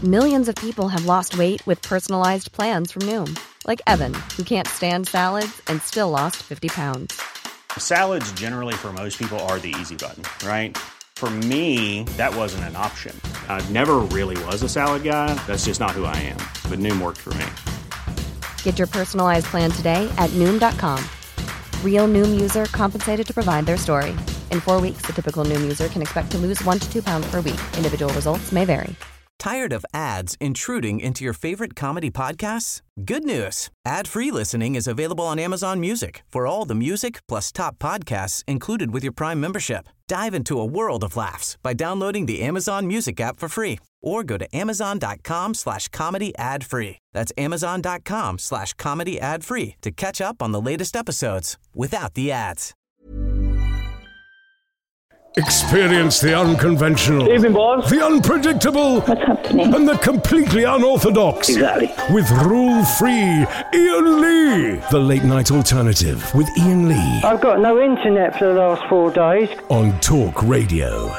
Millions of people have lost weight with personalized plans from Noom. Like Evan, who can't stand salads and still lost 50 pounds. Salads generally for most people are the easy button, right? For me, that wasn't an option. I never really was a salad guy. That's just not who I am. But Noom worked for me. Get your personalized plan today at Noom.com. Real Noom user compensated to provide their story. In 4 weeks, the typical Noom user can expect to lose 1 to 2 pounds per week. Individual results may vary. Tired of ads intruding into your favorite comedy podcasts? Good news. Ad-free listening is available on Amazon Music for all the music plus top podcasts included with your Prime membership. Dive into a world of laughs by downloading the Amazon Music app for free or go to amazon.com/comedy ad-free. That's amazon.com/comedy ad-free to catch up on the latest episodes without the ads. Experience the unconventional, Evening, boss. the unpredictable, What's happening? and the completely unorthodox. Exactly. With rule-free Ian Lee. The Late Night Alternative with Ian Lee I've got no internet for the last 4 days. on Talk Radio.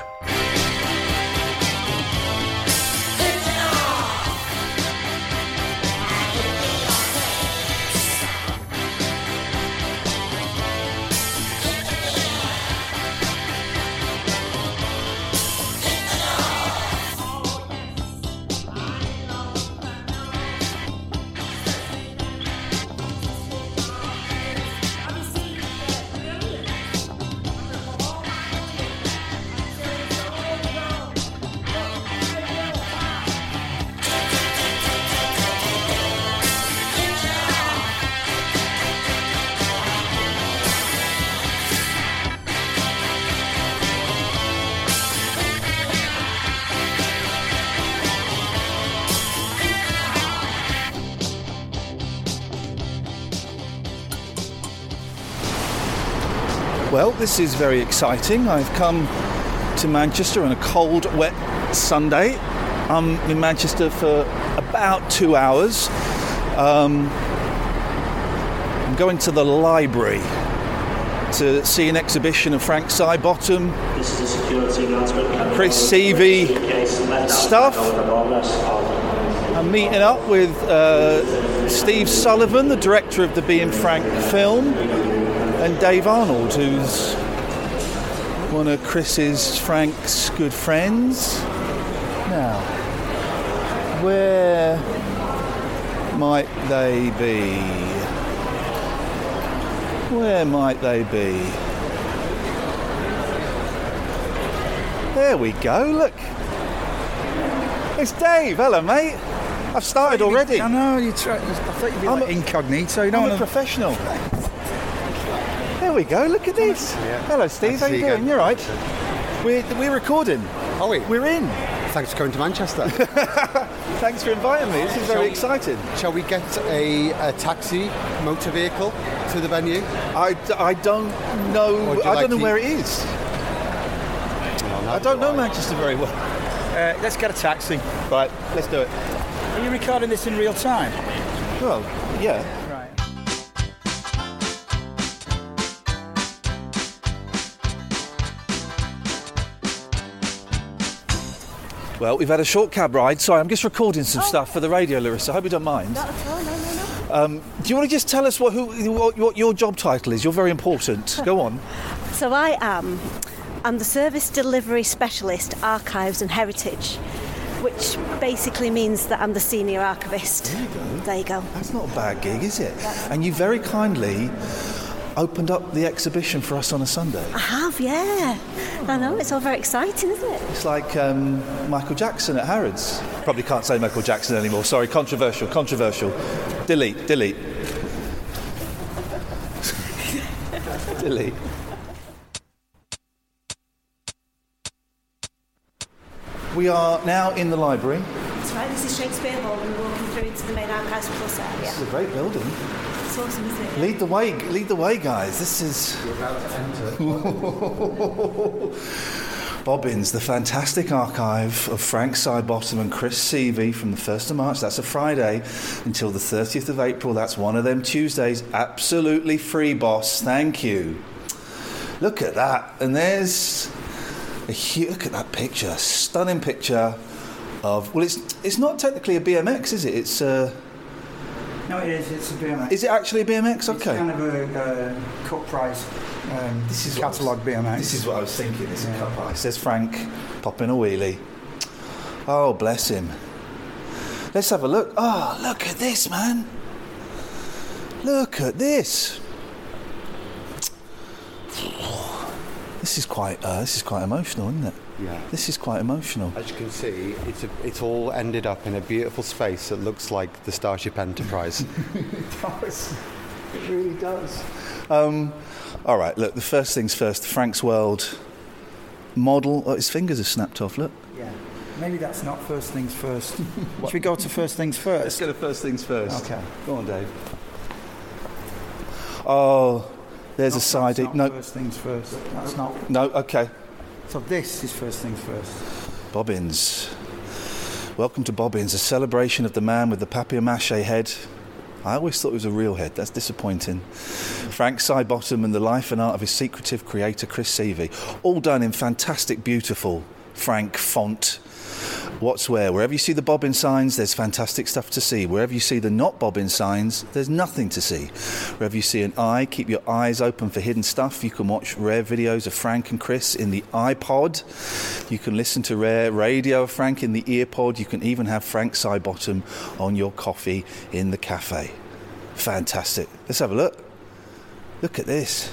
Well, this is very exciting. I've come to Manchester on a cold, wet Sunday. I'm in Manchester for about 2 hours. I'm going to the library to see an exhibition of Frank Sidebottom, Chris Seavey stuff. I'm meeting up with Steve Sullivan, the director of the Being Frank film, and Dave Arnold, who's one of Frank's good friends. Now, where might they be? Where might they be? There we go, look. It's Dave. Hello, mate. I've started already. I know, I thought you'd be like incognito. You don't I'm a want to... professional. There we go, look at this. Yeah. Hello, Steve. Nice How to you see you doing? again. You're right. We're recording. Are we? We're in. Thanks for coming to Manchester. Thanks for inviting me. This is very exciting. Shall we get a taxi, motor vehicle to the venue? I don't know. I don't know where it is. I don't know Manchester very well. Let's get a taxi. Right, let's do it. Are you recording this in real time? Well, yeah. Right. Well, we've had a short cab ride. Sorry, I'm just recording some stuff for the radio, Larissa. I hope you don't mind. Not at all, no. Do you want to just tell us what your job title is? You're very important. Go on. So I'm the Service Delivery Specialist, Archives and Heritage, which basically means that I'm the Senior Archivist. There you go. That's not a bad gig, is it? And you very kindly opened up the exhibition for us on a Sunday. I have, yeah. I know, it's all very exciting, isn't it? It's like Michael Jackson at Harrods. Probably can't say Michael Jackson anymore. Sorry, controversial. Delete. Delete. We are now in the library. That's right, this is Shakespeare Hall and we're walking through into the main Archives Plus area. This is a great building. It's awesome, isn't it? Lead the way, guys. This is... We're about to enter. Bobbins, the fantastic archive of Frank Sidebottom and Chris Seavey from the 1st of March, that's a Friday, until the 30th of April, that's one of them Tuesdays. Absolutely free, boss. Thank you. Look at that. And there's... look at that picture. Stunning picture of... Well, it's not technically a BMX, is it? It's... No, it is. It's a BMX. Is it actually a BMX? Okay. It's kind of a cut price catalogue BMX. This is what I was thinking. It's a cut price. There's Frank popping a wheelie. Oh, bless him. Let's have a look. Oh, look at this, man. Look at this. This is quite emotional, isn't it? Yeah. This is quite emotional. As you can see, it's all ended up in a beautiful space that looks like the Starship Enterprise. It does. It really does. All right, look, the first things first, Frank's World model. Oh, his fingers are snapped off, look. Yeah. Maybe that's not first things first. Should we go to first things first? Let's go to first things first. Okay. Go on, Dave. Oh, there's a side... No. First things first. That's not... No, okay. So this is first things first. Bobbins. Welcome to Bobbins, a celebration of the man with the papier-mâché head. I always thought it was a real head. That's disappointing. Frank Sidebottom and the life and art of his secretive creator, Chris Seavey. All done in fantastic, beautiful Frank font. What's where? Wherever you see the bobbin signs, there's fantastic stuff to see. Wherever you see the not bobbin signs, there's nothing to see. Wherever you see an eye, keep your eyes open for hidden stuff. You can watch rare videos of Frank and Chris in the iPod. You can listen to rare radio of Frank in the earpod. You can even have Frank Sidebottom on your coffee in the cafe. Fantastic. Let's have a look. Look at this.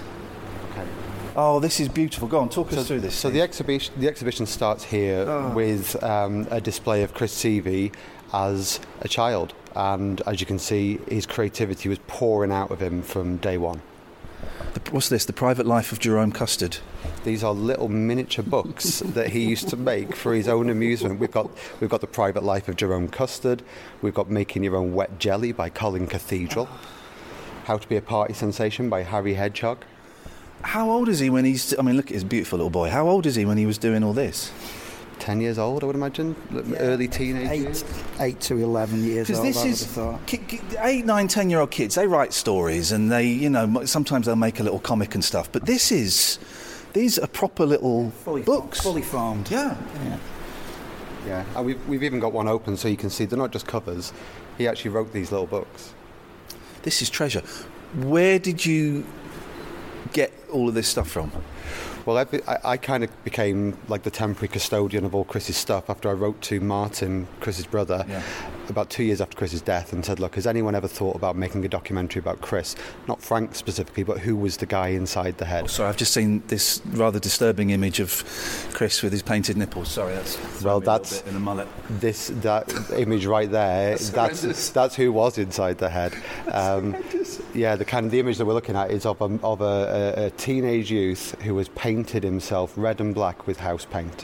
Oh, this is beautiful. Go on, talk us through this. So the exhibition starts here with a display of Chris Seavey as a child, and as you can see, his creativity was pouring out of him from day one. What's this? The Private Life of Jerome Custard. These are little miniature books that he used to make for his own amusement. We've got The Private Life of Jerome Custard. We've got Making Your Own Wet Jelly by Colin Cathedral. How to Be a Party Sensation by Harry Hedgehog. How old is he when he's... I mean, look at his beautiful little boy. How old is he when he was doing all this? 10 years old, I would imagine. Early teenage years. 8 to 11 years old, this is 8, 9, 10-year-old kids. They write stories and they, sometimes they'll make a little comic and stuff. But these are proper little books. Fully formed. Yeah. And we've even got one open so you can see they're not just covers. He actually wrote these little books. This is treasure. Where did you get all of this stuff from? Well, I kind of became like the temporary custodian of all Chris's stuff after I wrote to Martin, Chris's brother, about 2 years after Chris's death, and said, look, has anyone ever thought about making a documentary about Chris? Not Frank specifically, but who was the guy inside the head? Oh, sorry, I've just seen this rather disturbing image of Chris with his painted nipples. Sorry, that's a bit in a mullet. That image right there, that's who was inside the head. The image that we're looking at is of a teenage youth who was painted himself red and black with house paint.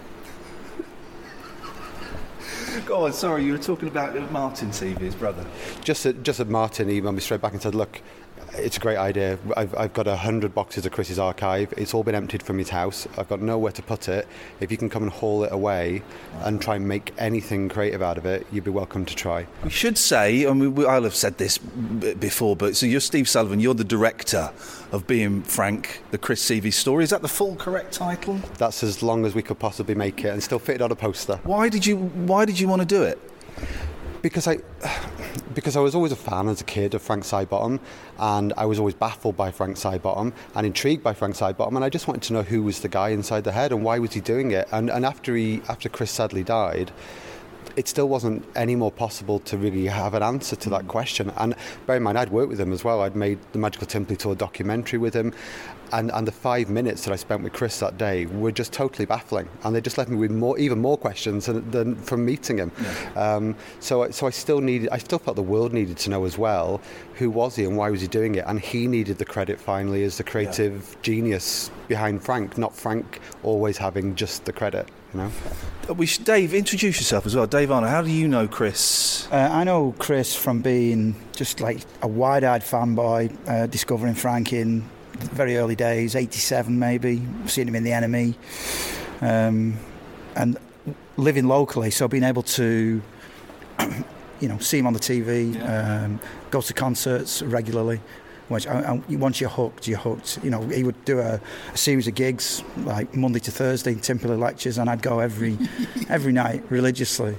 Go on, sorry, you were talking about Martin Seavey, his brother. Just that Martin emailed me straight back and said, look, it's a great idea. I've got 100 boxes of Chris's archive. It's all been emptied from his house. I've got nowhere to put it. If you can come and haul it away and try and make anything creative out of it, you'd be welcome to try. We should say, I'll have said this before, but so you're Steve Sullivan, you're the director of Being Frank, the Chris Seavey story. Is that the full correct title? That's as long as we could possibly make it and still fit it on a poster. Why did you want to do it? Because I was always a fan as a kid of Frank Sidebottom, and I was always baffled by Frank Sidebottom and intrigued by Frank Sidebottom, and I just wanted to know who was the guy inside the head and why was he doing it. And after Chris sadly died, it still wasn't any more possible to really have an answer to that question. And bear in mind, I'd worked with him as well. I'd made the Magical Timply Tour documentary with him, and the 5 minutes that I spent with Chris that day were just totally baffling, and they just left me with even more questions than from meeting him. So I still felt the world needed to know as well, who was he and why was he doing it, and he needed the credit finally as the creative genius behind Frank, not Frank always having just the credit. Dave, introduce yourself as well. Dave Arnold, how do you know Chris? I know Chris from being just like a wide-eyed fanboy, discovering Frank in the very early days, 87 maybe, seeing him in The Enemy, and living locally, so being able to see him on the TV, go to concerts regularly, Which once you're hooked, you're hooked. You know, he would do a series of gigs like Monday to Thursday, Timperley lectures, and I'd go every night religiously.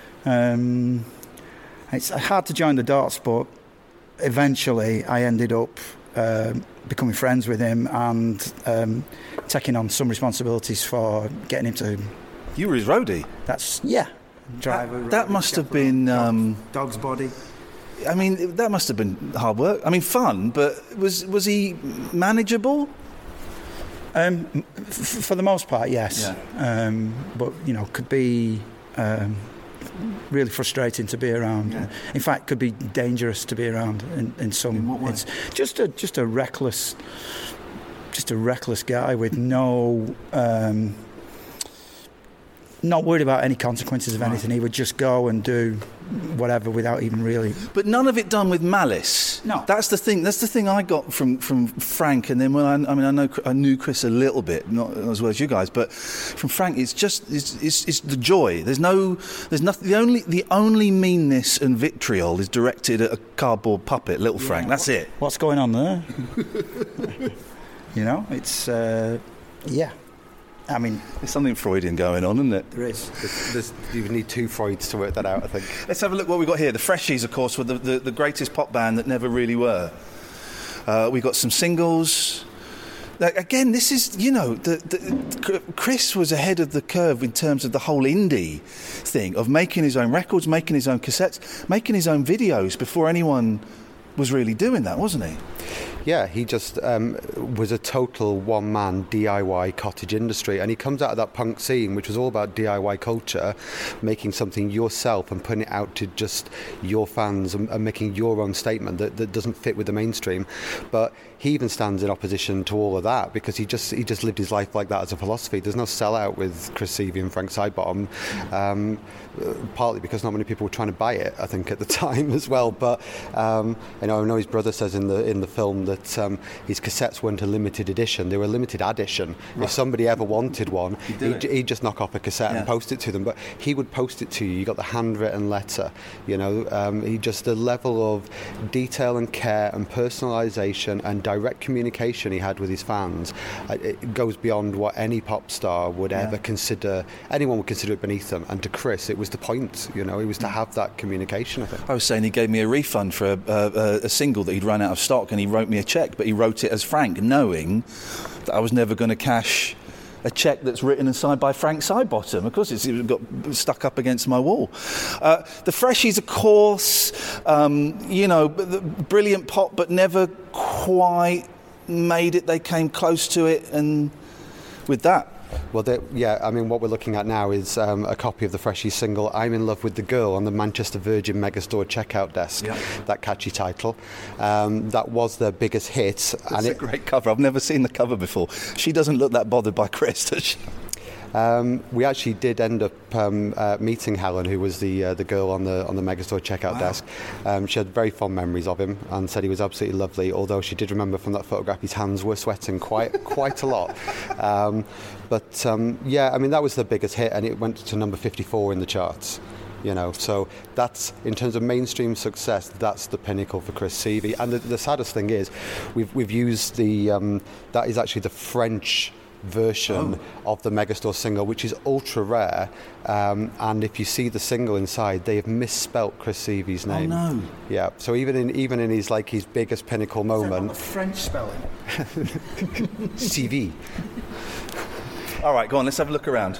It's hard to join the dots, but eventually I ended up becoming friends with him and taking on some responsibilities for getting him to... You were his roadie? Driver. That must have been... Dog's body. I mean, that must have been hard work. I mean, fun, but was he manageable? For the most part, yes. Yeah. But, you know, could be really frustrating to be around. Yeah. In fact, could be dangerous to be around in some... In what way? It's just a reckless guy with no... not worried about any consequences of anything. He would just go and do whatever without even really... But none of it done with malice. No. That's the thing I got from Frank, and then when I knew Chris a little bit, not as well as you guys, but from Frank, it's the joy. There's nothing. The only meanness and vitriol is directed at a cardboard puppet, little Frank. That's it. What's going on there? You know, it's I mean, there's something Freudian going on, isn't it? There is. You need two Freuds to work that out, I think. Let's have a look what we've got here. The Freshies, of course, were the greatest pop band that never really were. We've got some singles. Again, this is, you know, Chris was ahead of the curve in terms of the whole indie thing, of making his own records, making his own cassettes, making his own videos before anyone was really doing that, wasn't he? Yeah, he just was a total one-man DIY cottage industry, and he comes out of that punk scene, which was all about DIY culture, making something yourself and putting it out to just your fans and making your own statement that doesn't fit with the mainstream. But he even stands in opposition to all of that because he just lived his life like that as a philosophy. There's no sellout with Chris Seavey and Frank Sidebottom, partly because not many people were trying to buy it, I think, at the time as well. But I know his brother says in the film that his cassettes weren't a limited edition, they were a limited addition. Right. If somebody ever wanted one, he'd just knock off a cassette and post it to them. But he would post it to you. You got the handwritten letter, you know. He just, the level of detail and care and personalisation and direct communication he had with his fans, it goes beyond what any pop star would ever consider. Anyone would consider it beneath them. And to Chris, it was the point, you know. It was to have that communication, I think. I was saying he gave me a refund for a single that he'd run out of stock, and he wrote me a cheque, but he wrote it as Frank, knowing that I was never going to cash a cheque that's written and signed by Frank Sidebottom. Of course, it got stuck up against my wall. The Freshies, of course, you know, brilliant pop, but never quite made it. They came close to it, and with that. Well, I mean, what we're looking at now is a copy of the Freshies single "I'm in Love with the Girl" on the Manchester Virgin Megastore checkout desk. Yep. That catchy title. That was their biggest hit. It's a great cover. I've never seen the cover before. She doesn't look that bothered by Chris, does she? We actually did end up meeting Helen, who was the girl on the Megastore checkout desk. She had very fond memories of him and said he was absolutely lovely, although she did remember from that photograph his hands were sweating quite a lot. But I mean, that was the biggest hit, and it went to number 54 in the charts. You know, so that's, in terms of mainstream success, that's the pinnacle for Chris Seavey. And the saddest thing is, we've used that is actually the French version of the Megastore single, which is ultra rare, and if you see the single inside, they have misspelt Chris Seavey's name. Oh no! Yeah, so even in his biggest pinnacle moment, is that French spelling? CV. All right, go on. Let's have a look around.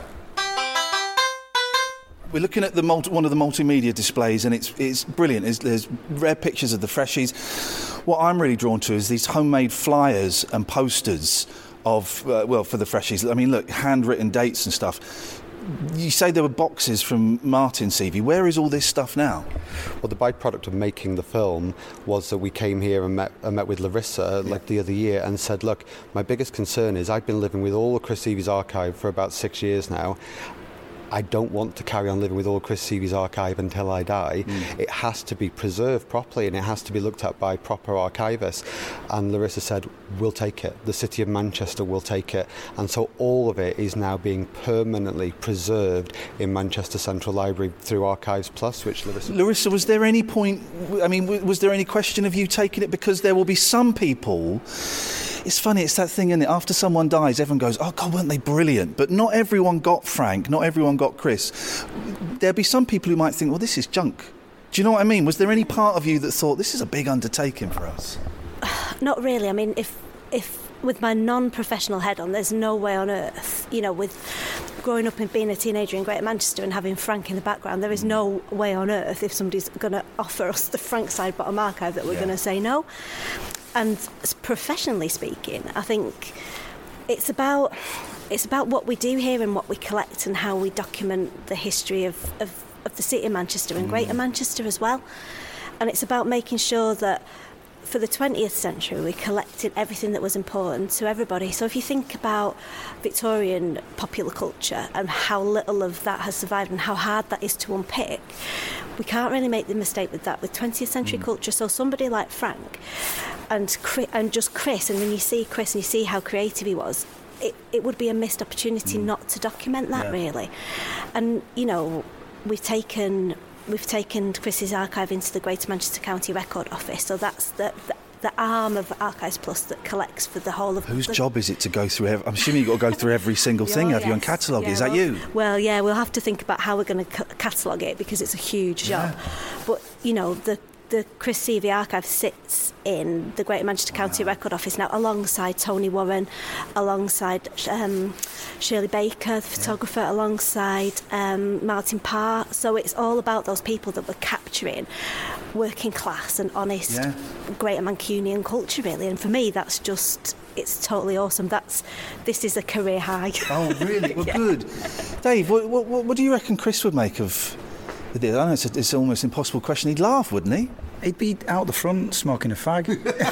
We're looking at one of the multimedia displays, and it's brilliant. There's rare pictures of the Freshies. What I'm really drawn to is these homemade flyers and posters of, for the Freshies. I mean, look, handwritten dates and stuff. You say there were boxes from Martin Seavey. Where is all this stuff now? Well, the byproduct of making the film was that we came here and met with Larissa the other year and said, look, my biggest concern is I've been living with all of Chris Seavey's archive for about 6 years now. I don't want to carry on living with all Chris Seavey's archive until I die. It has to be preserved properly, and it has to be looked at by proper archivists. And Larissa said, we'll take it. The City of Manchester will take it. And so all of it is now being permanently preserved in Manchester Central Library through Archives Plus, which Larissa, was there any point, I mean, was there any question of you taking it? Because there will be some people, it's funny, it's that thing, isn't it? After someone dies, everyone goes, oh God, weren't they brilliant? But not everyone got Frank, not everyone got Chris. There'll be some people who might think, well, this is junk. Do you know what I mean? Was there any part of you that thought, this is a big undertaking for us? Not really. I mean, if with my non-professional head on, there's no way on earth, you know, with growing up and being a teenager in Greater Manchester and having Frank in the background, there is no way on earth, if somebody's going to offer us the Frank Sidebottom archive, that we're going to say no. And professionally speaking, I think it's about what we do here and what we collect and how we document the history of the City of Manchester and Greater Manchester as well. And it's about making sure that for the 20th century we collected everything that was important to everybody. So if you think about Victorian popular culture and how little of that has survived and how hard that is to unpick, we can't really make the mistake with that with 20th century culture. So somebody like Frank and just Chris, and when you see Chris and you see how creative he was, it would be a missed opportunity not to document that really. And you know, we've taken Chris's archive into the Greater Manchester County Record Office, so that's the arm of Archives Plus that collects for the whole of... Whose job is it to go through... I'm assuming you've got to go through every single thing, have you, and catalogue it? Is that you? Well, yeah, we'll have to think about how we're going to catalogue it, because it's a huge job. But, you know, the Chris Seavey archive sits in the Greater Manchester County Record Office now, alongside Tony Warren, alongside Shirley Baker, the photographer, alongside Martin Parr. So it's all about those people that were capturing working class and honest Greater Mancunian culture, really. And for me, that's just... it's totally awesome. This is a career high. Oh, really? Well, good. Dave, what do you reckon Chris would make of... I know it's almost an impossible question. He'd laugh, wouldn't he? He'd be out the front smoking a fag.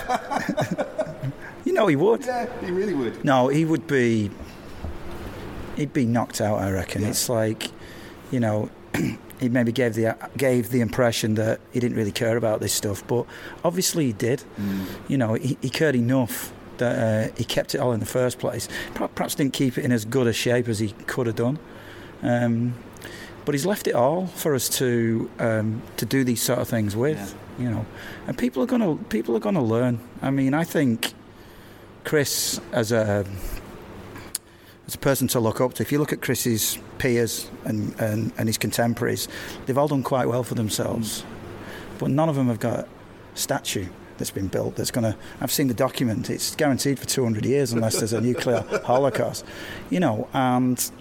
You know he would. Yeah, he really would. No, he'd be knocked out, I reckon. It's like, you know, he maybe gave the impression that he didn't really care about this stuff, but obviously he did. You know, he cared enough that he kept it all in the first place. Perhaps didn't keep it in as good a shape as he could have done. But he's left it all for us to do these sort of things with, you know. And people are going to learn. I mean, I think Chris as a person to look up to. If you look at Chris's peers and his contemporaries, they've all done quite well for themselves, but none of them have got a statue that's been built that's going to... I've seen the document. It's guaranteed for 200 years unless there's a nuclear holocaust, you know. And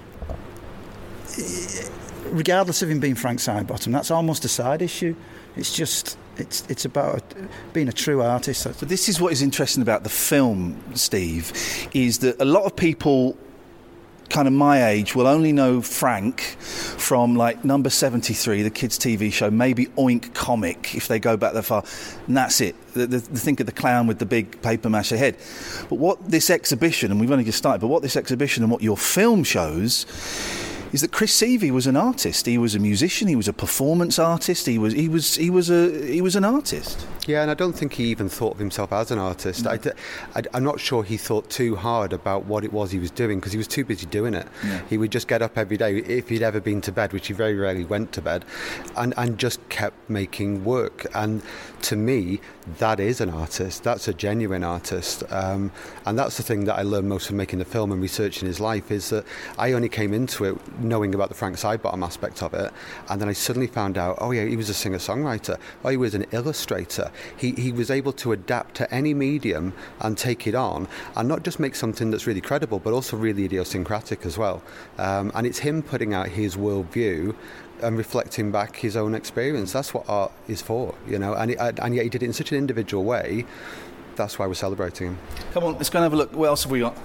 regardless of him being Frank Sidebottom, that's almost a side issue. It's just it's about being a true artist. So this is what is interesting about the film, Steve, is that a lot of people kind of my age will only know Frank from like Number 73, the kids' TV show, maybe Oink Comic, if they go back that far, and that's it. The think of the clown with the big paper mache head. But what this exhibition, and we've only just started, but what this exhibition and what your film shows is that Chris Seavey was an artist. He was a musician. He was a performance artist. He was an artist. Yeah, and I don't think he even thought of himself as an artist. I'm not sure he thought too hard about what it was he was doing, because he was too busy doing it. Yeah. He would just get up every day, if he'd ever been to bed, which he very rarely went to bed, and just kept making work. And to me, that is an artist. That's a genuine artist. And that's the thing that I learned most from making the film and researching his life, is that I only came into it knowing about the Frank Sidebottom aspect of it, and then I suddenly found out, oh yeah, he was a singer-songwriter, oh, he was an illustrator. He was able to adapt to any medium and take it on, and not just make something that's really credible, but also really idiosyncratic as well. And it's him putting out his worldview and reflecting back his own experience. That's what art is for, you know, and yet he did it in such an individual way. That's why we're celebrating him. Come on, let's go and have a look. What else have we got?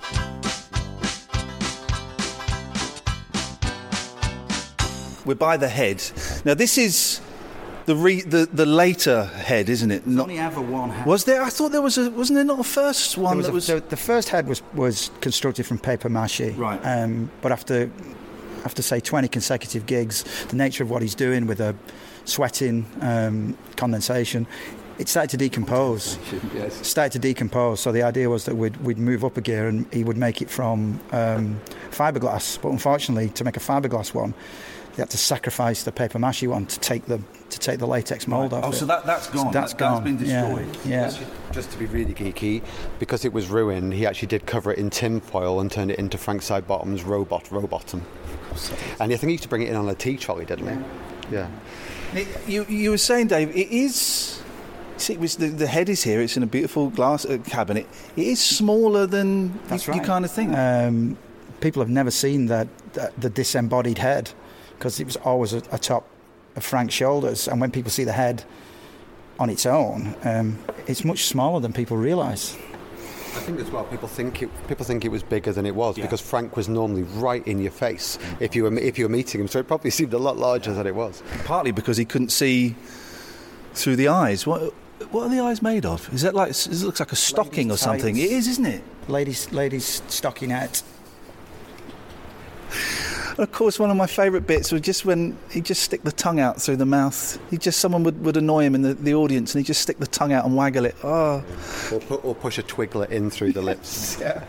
We're by the head. Now, this is the later head, isn't it? There's only ever one head. Was there? I thought there was wasn't there not a first one? The first head was constructed from paper mache. Right. But after after say 20 consecutive gigs, the nature of what he's doing with the sweating, condensation, it started to decompose. Yes. So the idea was that we'd move up a gear and he would make it from fiberglass. But unfortunately, to make a fiberglass one, they had to sacrifice the paper mache one to take the latex mould off. Oh, it. so that's gone. So that's gone. Been destroyed. Yeah. Just to be really geeky, because it was ruined, he actually did cover it in tin foil and turned it into Frank Sidebottom's Robotham. And I think he used to bring it in on a tea trolley, didn't he? Yeah. You were saying, Dave, it is. See, the head is here. It's in a beautiful glass cabinet. It is smaller than you kind of think. People have never seen the disembodied head, because it was always atop of Frank's shoulders. And when people see the head on its own, it's much smaller than people realise. I think as well, people think it was bigger than it was, because Frank was normally right in your face if you were meeting him. So it probably seemed a lot larger than it was. Partly because he couldn't see through the eyes. What are the eyes made of? Is that it looks like a stocking or something? It is, isn't it? Ladies' stockinette. Of course, one of my favourite bits was just when he'd just stick the tongue out through the mouth. Someone would annoy him in the audience, and he'd just stick the tongue out and waggle it. Oh. Or push a Twiggler in through the lips. Yeah.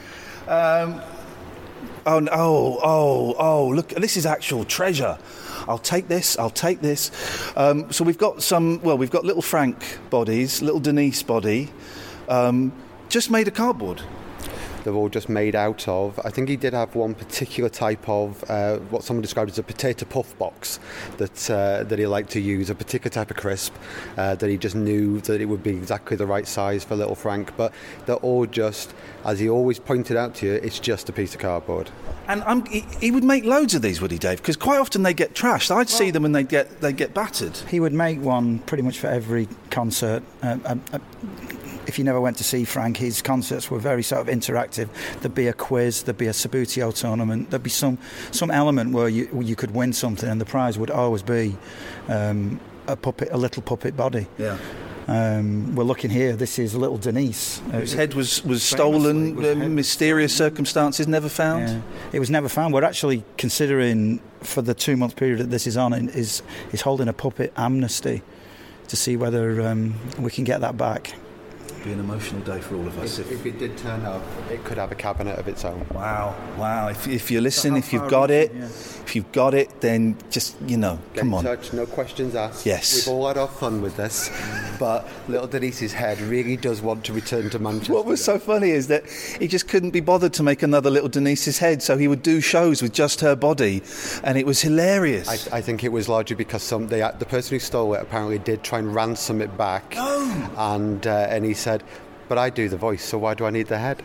Look, this is actual treasure. I'll take this. So we've got we've got little Frank bodies, little Denise body, just made of cardboard. They're all just made out of. I think he did have one particular type of what someone described as a potato puff box that he liked to use, a particular type of crisp that he just knew that it would be exactly the right size for little Frank. But they're all just, as he always pointed out to you, it's just a piece of cardboard. And he would make loads of these, would he, Dave? Because quite often they get trashed. I'd see them and they get battered. He would make one pretty much for every concert. If you never went to see Frank, his concerts were very sort of interactive. There'd be a quiz, there'd be a Sabutio tournament, there'd be some element where you could win something, and the prize would always be a little puppet body. Yeah. We're looking here. This is little Denise. Whose head was stolen, mysterious circumstances, never found. Yeah. It was never found. We're actually considering, for the 2-month period that this is on, is holding a puppet amnesty to see whether we can get that back. Be an emotional day for all of us. If it did turn up, it could have a cabinet of its own. Wow. If you listen, if you've got it, then just, come on. Get in touch, no questions asked. Yes. We've all had our fun with this, but little Denise's head really does want to return to Manchester. What was so funny is that he just couldn't be bothered to make another little Denise's head, so he would do shows with just her body, and it was hilarious. I think it was largely because the person who stole it apparently did try and ransom it back. Oh. And he said, but I do the voice, so why do I need the head?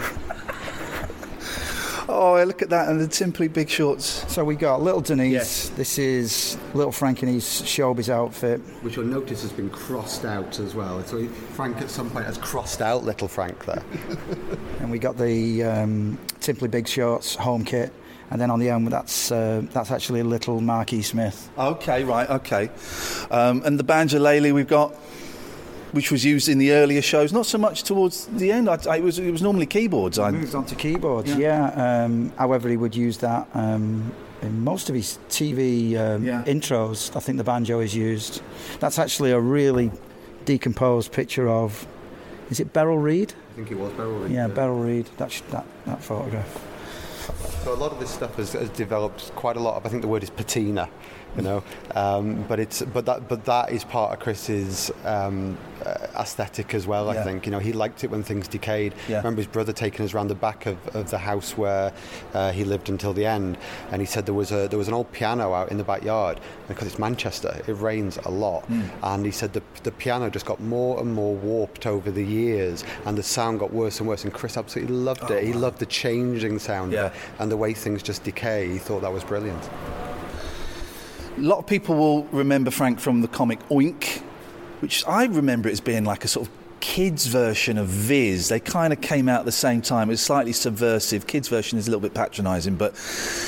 Oh, look at that, and the Simply Big Shorts. So we got little Denise. Yes. This is little Frank in his showbiz outfit. Which you'll notice has been crossed out as well. So Frank at some point has crossed out little Frank there. And we got the Simply Big Shorts home kit. And then on the end, that's actually a little Marquis Smith. Okay, right, okay. And the banjolele we've got, which was used in the earlier shows, not so much towards the end. It was normally keyboards. He moved on to keyboards, yeah. However, he would use that in most of his TV intros. I think the banjo is used. That's actually a really decomposed picture of, is it Beryl Reid? I think it was Beryl Reid. Yeah, Beryl Reid, that photograph. So a lot of this stuff has developed quite a lot of, I think the word is patina, but that is part of Chris's aesthetic as well. I think he liked it when things decayed. I remember his brother taking us around the back of the house where he lived until the end, and he said there was an old piano out in the backyard, because it's Manchester, it rains a lot, and he said the piano just got more and more warped over the years, and the sound got worse and worse, and Chris absolutely loved it. He loved the changing sound and the way things just decay. He thought that was brilliant. A lot of people will remember Frank from the comic Oink, which I remember it as being like a sort of kids' version of Viz. They kind of came out at the same time. It was slightly subversive. Kids' version is a little bit patronising, but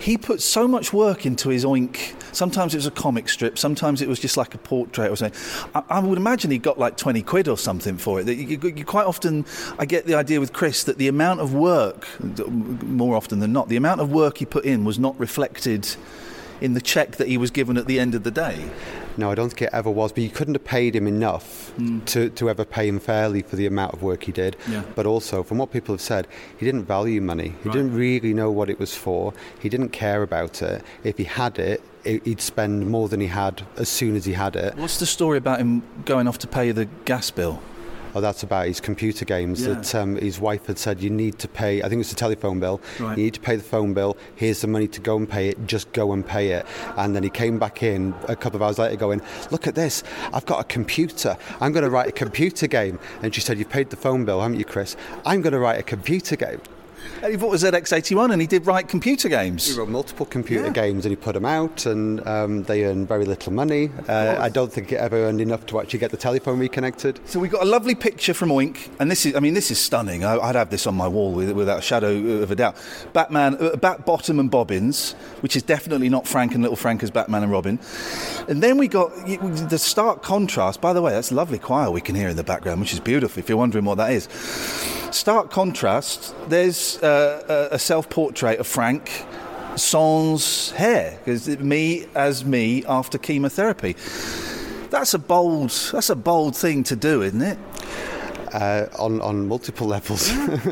he put so much work into his Oink. Sometimes it was a comic strip, sometimes it was just like a portrait or something. I would imagine he got like 20 quid or something for it. You quite often, I get the idea with Chris that the amount of work, more often than not, the amount of work he put in was not reflected in the cheque that he was given at the end of the day. No, I don't think it ever was, but you couldn't have paid him enough to ever pay him fairly for the amount of work he did. Yeah. But also, from what people have said, he didn't value money. He didn't really know what it was for. He didn't care about it. If he had it, he'd spend more than he had as soon as he had it. What's the story about him going off to pay the gas bill? Oh, that's about his computer games. Yeah. That his wife had said, you need to pay, I think it was the telephone bill. Right. You need to pay the phone bill. Here's the money to go and pay it. Just go and pay it. And then he came back in a couple of hours later going, look at this. I've got a computer. I'm going to write a computer game. And she said, you've paid the phone bill, haven't you, Chris? I'm going to write a computer game. And he bought a ZX81 and he did write computer games. He wrote multiple computer games and he put them out, and they earned very little money. I don't think it ever earned enough to actually get the telephone reconnected. So we got a lovely picture from Oink, and this is stunning. I'd have this on my wall without a shadow of a doubt. Batman, Bat Bottom and Bobbins, which is definitely not Frank and Little Frank as Batman and Robin. And then we got the stark contrast. By the way, that's a lovely choir we can hear in the background, which is beautiful, if you're wondering what that is. Stark contrast, there's a self-portrait of Frank sans hair, because me after chemotherapy. That's a bold thing to do, isn't it? On multiple levels.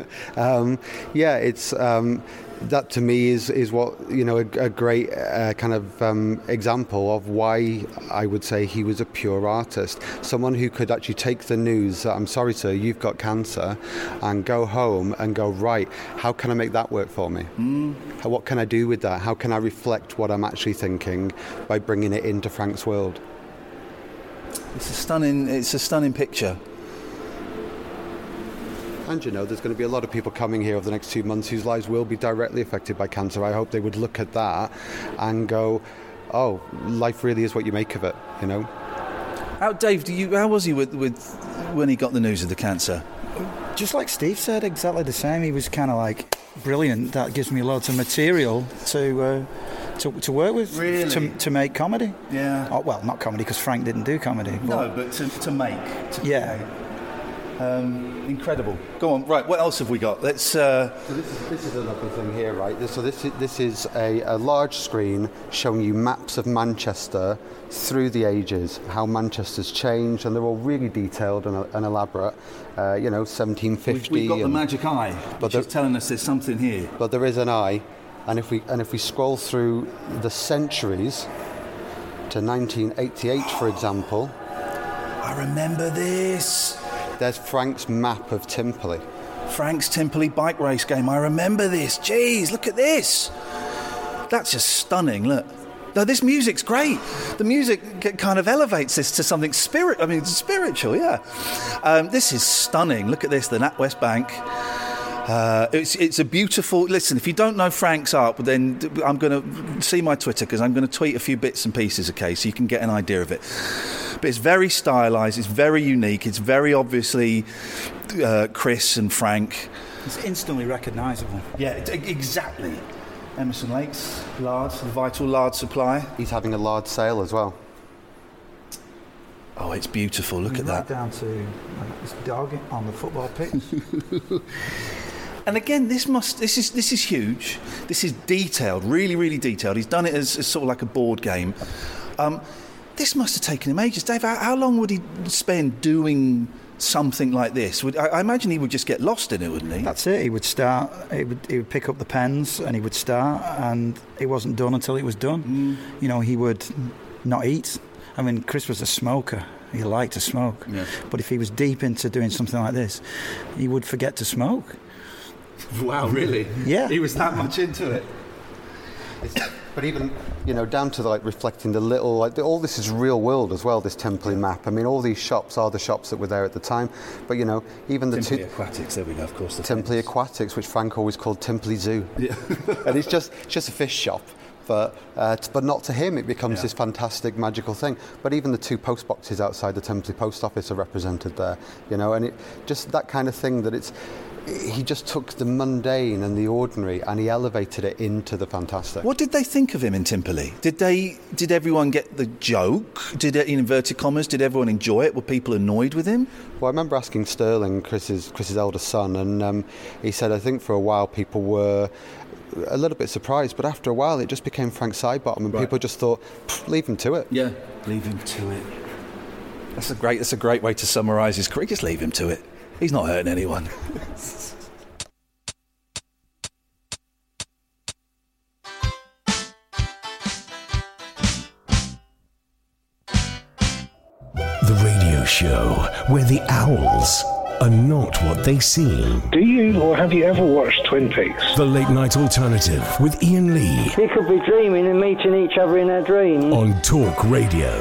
It's that to me is what, a great kind of example of why I would say he was a pure artist. Someone who could actually take the news that, I'm sorry sir, you've got cancer, and go home and go, right, how can I make that work for me? What can I do with that? How can I reflect what I'm actually thinking by bringing it into Frank's world? It's a stunning picture. And there's going to be a lot of people coming here over the next 2 months whose lives will be directly affected by cancer. I hope they would look at that and go, oh, life really is what you make of it, Dave, how was he with when he got the news of the cancer? Just like Steve said, exactly the same. He was kind of like, brilliant, that gives me loads of material to work with, really? to make comedy. Yeah. Oh, well, not comedy, because Frank didn't do comedy. But to make. Yeah. Incredible. Go on. Right. What else have we got? Let's. So this is another thing here, right? This is a large screen showing you maps of Manchester through the ages, how Manchester's changed, and they're all really detailed and elaborate. 1750. We've got the magic eye, which is telling us there's something here. But there is an eye, and if we scroll through the centuries to 1988, for example. I remember this. There's Frank's map of Timperley. Frank's Timperley bike race game. I remember this. Jeez, look at this. That's just stunning. Look. No, this music's great. The music kind of elevates this to something spiritual, yeah. This is stunning. Look at this, the NatWest Bank. It's a beautiful... Listen, if you don't know Frank's art, then I'm going to see my Twitter, because I'm going to tweet a few bits and pieces, okay, so you can get an idea of it. But it's very stylised, it's very unique, it's very obviously Chris and Frank. It's instantly recognisable. Yeah, exactly. Emerson Lakes, lard, the vital lard supply. He's having a lard sale as well. Oh, it's beautiful, look at that. Down to this dog on the football pitch. And again, this is huge. This is detailed, really, really detailed. He's done it as sort of like a board game. This must have taken him ages. Dave, how long would he spend doing something like this? I imagine he would just get lost in it, wouldn't he? That's it. He would start. He would pick up the pens and he would start, and it wasn't done until it was done. He would not eat. I mean, Chris was a smoker. He liked to smoke. Yeah. But if he was deep into doing something like this, he would forget to smoke. Wow, really? Yeah. He was that much into it. But even, down to reflecting the little, all this is real world as well, this Timperley map. I mean, all these shops are the shops that were there at the time. But, even the Timperley Aquatics, there we go, of course. Timperley Aquatics, which Frank always called Timperley Zoo. Yeah. And it's just a fish shop. But not to him, it becomes this fantastic, magical thing. But even the 2 post boxes outside the Timperley post office are represented there, and it just that kind of thing that he just took the mundane and the ordinary and he elevated it into the fantastic. What did they think of him in Timperley? Did everyone get the joke? Did, in inverted commas, did everyone enjoy it? Were people annoyed with him? Well, I remember asking Sterling, Chris's eldest son, and he said, I think for a while people were a little bit surprised, but after a while it just became Frank Sidebottom, and people just thought, leave him to it. Yeah, leave him to it. That's a great way to summarise his career. Just leave him to it. He's not hurting anyone. The radio show where the owls are not what they seem. Do you or have you ever watched Twin Peaks? The Late Night Alternative with Ian Lee. We could be dreaming and meeting each other in our dreams. On Talk Radio.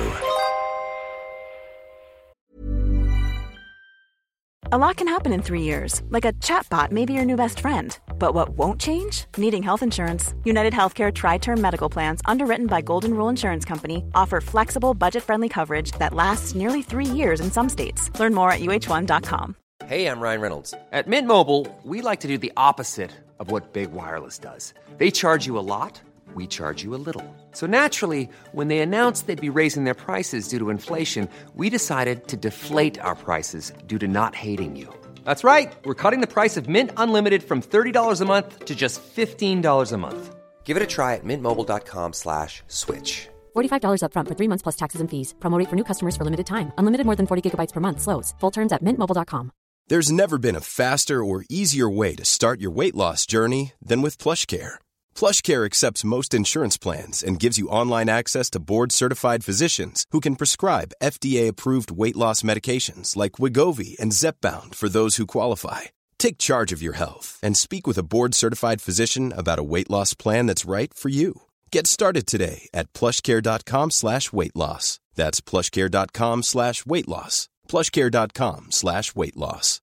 A lot can happen in 3 years, like a chatbot may be your new best friend. But what won't change? Needing health insurance. United Healthcare Tri-Term Medical Plans, underwritten by Golden Rule Insurance Company, offer flexible, budget-friendly coverage that lasts nearly 3 years in some states. Learn more at uh1.com. Hey, I'm Ryan Reynolds. At Mint Mobile, we like to do the opposite of what Big Wireless does. They charge you a lot, we charge you a little. So naturally, when they announced they'd be raising their prices due to inflation, we decided to deflate our prices due to not hating you. That's right. We're cutting the price of Mint Unlimited from $30 a month to just $15 a month. Give it a try at mintmobile.com/switch. $45 up front for 3 months plus taxes and fees. Promo rate for new customers for limited time. Unlimited more than 40 gigabytes per month slows. Full terms at mintmobile.com. There's never been a faster or easier way to start your weight loss journey than with PlushCare. PlushCare accepts most insurance plans and gives you online access to board-certified physicians who can prescribe FDA-approved weight loss medications like Wegovy and Zepbound for those who qualify. Take charge of your health and speak with a board-certified physician about a weight loss plan that's right for you. Get started today at plushcare.com/weight loss. That's plushcare.com/weight loss. plushcare.com/weight loss.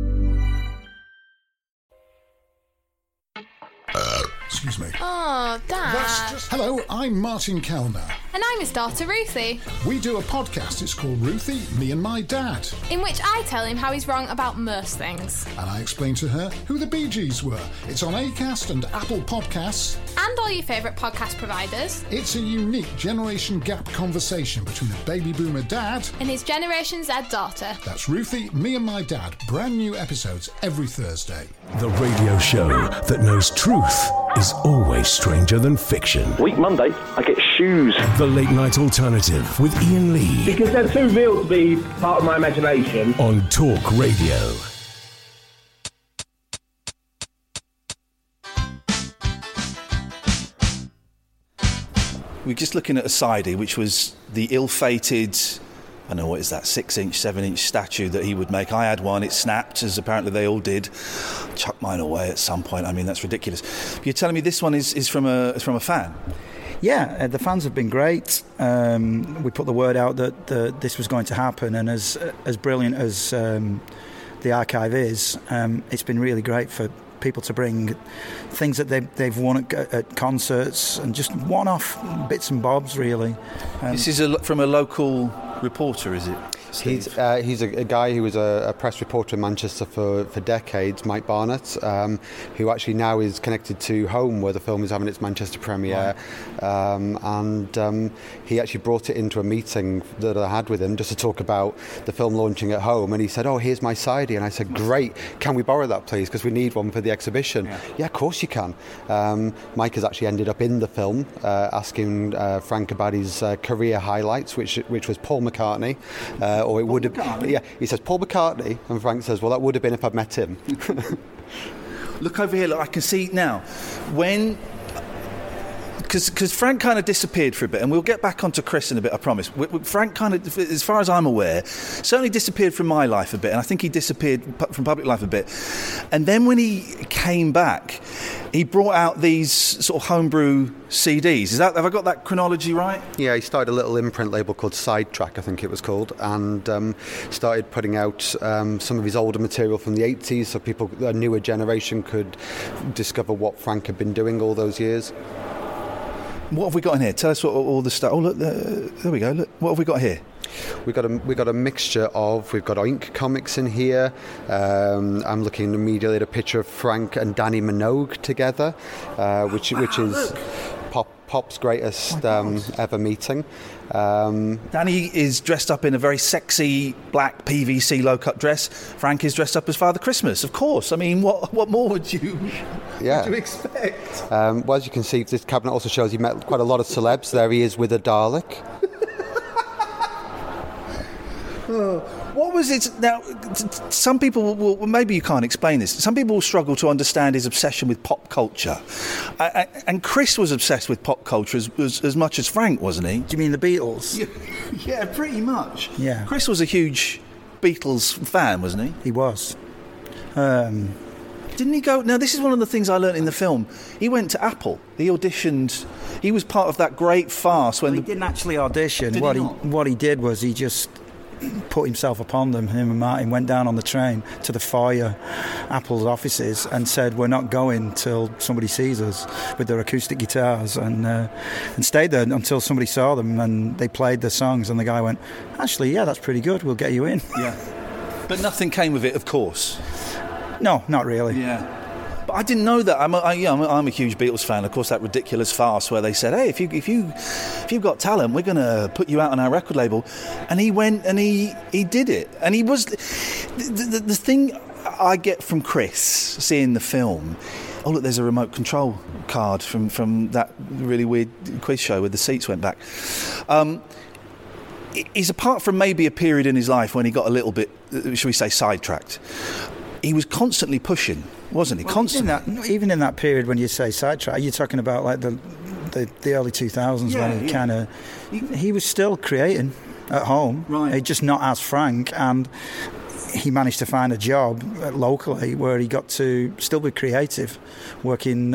Excuse me. Oh, Dad. Hello, I'm Martin Kellner. And I'm his daughter, Ruthie. We do a podcast, it's called Ruthie, Me and My Dad. In which I tell him how he's wrong about most things. And I explain to her who the Bee Gees were. It's on Acast and Apple Podcasts. And all your favourite podcast providers. It's a unique generation gap conversation between a baby boomer dad and his Generation Z daughter. That's Ruthie, Me and My Dad. Brand new episodes every Thursday. The radio show that knows truth is always stranger than fiction. Week Monday, I get shoes. The Late Night Alternative with Ian Lee. Because they're too real to be part of my imagination. On Talk Radio. We're just looking at a sidey, which was the ill-fated, I don't know, what is that, 6-inch, 7-inch statue that he would make. I had one, it snapped, as apparently they all did. Chuck mine away at some point. I mean, that's ridiculous. But you're telling me this one is from a fan? Yeah, the fans have been great. We put the word out that this was going to happen, and as brilliant as the archive is, it's been really great for people to bring things that they've won at concerts and just one-off bits and bobs, really. This is from a local reporter, is it? He's a guy who was a press reporter in Manchester for decades, Mike Barnett, who actually now is connected to Home, where the film is having its Manchester premiere. Right. And he actually brought it into a meeting that I had with him just to talk about the film launching at Home. And he said, "Oh, here's my sidey." And I said, "Great, can we borrow that, please? Because we need one for the exhibition." Yeah, of course you can. Mike has actually ended up in the film asking Frank about his career highlights, which was Paul McCartney. Or it would have, yeah. He says Paul McCartney, and Frank says, "Well, that would have been if I'd met him." Look over here. Look, I can see now when. Because Frank kind of disappeared for a bit, and we'll get back onto Chris in a bit, I promise. Frank kind of, as far as I'm aware, certainly disappeared from my life a bit, and I think he disappeared from public life a bit. And then when he came back, he brought out these sort of homebrew CDs. Have I got that chronology right? Yeah, he started a little imprint label called Sidetrack, I think it was called, and started putting out some of his older material from the 80s, so people, a newer generation, could discover what Frank had been doing all those years. What have we got in here? Tell us what all the stuff. Oh, look, there we go. Look, what have we got here? we've got a mixture of, we've got Oink comics in here. I'm looking immediately at a picture of Frank and Danny Minogue together, which is Pop's greatest ever meeting. Danny is dressed up in a very sexy black PVC low-cut dress. Frank is dressed up as Father Christmas, of course. I mean, what more would you expect? Well, as you can see, this cabinet also shows he met quite a lot of celebs. There he is with a Dalek. What was it? Now, some people will, maybe you can't explain this. Some people will struggle to understand his obsession with pop culture. And Chris was obsessed with pop culture as much as Frank, wasn't he? Do you mean the Beatles? Yeah, pretty much. Yeah. Chris was a huge Beatles fan, wasn't he? He was. Didn't he go... Now, this is one of the things I learnt in the film. He went to Apple. He auditioned... He was part of that great farce when... He didn't actually audition. Did what he did was he just put himself upon them. Him and Martin went down on the train to the foyer, Apple's offices, and said, we're not going till somebody sees us, with their acoustic guitars, and stayed there until somebody saw them and they played their songs, and the guy went, actually, yeah, that's pretty good, we'll get you in. Yeah. But nothing came of it, of course. No, not really. Yeah. But I didn't know that. I'm a huge Beatles fan. Of course, that ridiculous farce where they said, "Hey, if you've got talent, we're going to put you out on our record label," and he went and he did it. And he was the thing I get from Chris seeing the film. Oh, look, there's a remote control card from that really weird quiz show where the seats went back. Is apart from maybe a period in his life when he got a little bit, shall we say, sidetracked. He was constantly pushing, wasn't he? Well, constantly. Even in that period when you say sidetrack, you're talking about like the early 2000s when he kind of... He was still creating at home, right? Just not as Frank, and he managed to find a job locally where he got to still be creative, working